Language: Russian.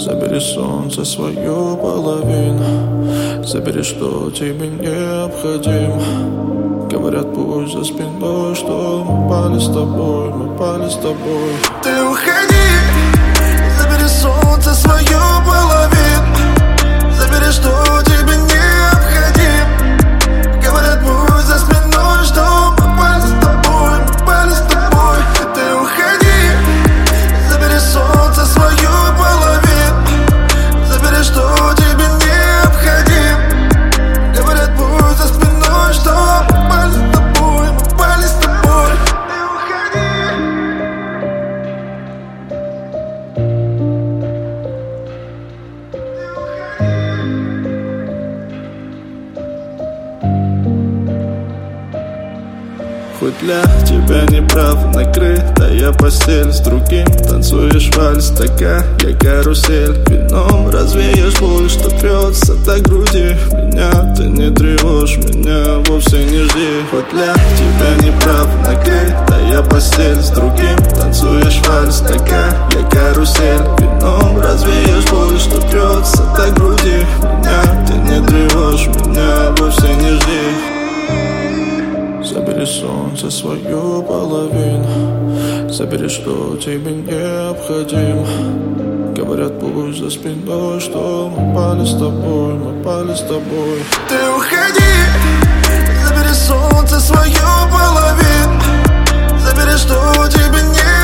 Забери солнце свою половину, забери, что тебе необходимо. Говорят, пусть за спиной, что мы пали с тобой, мы пали с тобой. Ты уходи, забери солнце свою половину, забери, что тебе необходимо. Говорят, пусть за спиной, что мы пали с тобой, мы пали с тобой. Ты уходи, забери солнце свою половину, забери, что тебе необходимо. Говорят, пусть за спиной, что мы пали с тобой, мы пали с тобой. Ты уходи. Хоть для тебя неправда накрытая постель, с другим танцуешь вальс, такая карусель. Вином развеешь боль, что трется до груди. Меня ты не тревожь, меня вовсе не жди. Хоть для тебя неправда накрытая постель, с другим танцуешь вальс, такая карусель. Вином развеешь боль, что трется до груди. Меня ты не тревожь, меня вовсе не жди. Забери солнце свою половину, забери, что тебе необходимо. Говорят, пусть за спиной, что мы пали с тобой, мы пали с тобой. Ты уходи, забери солнце свою половину, забери, что тебе необходимо.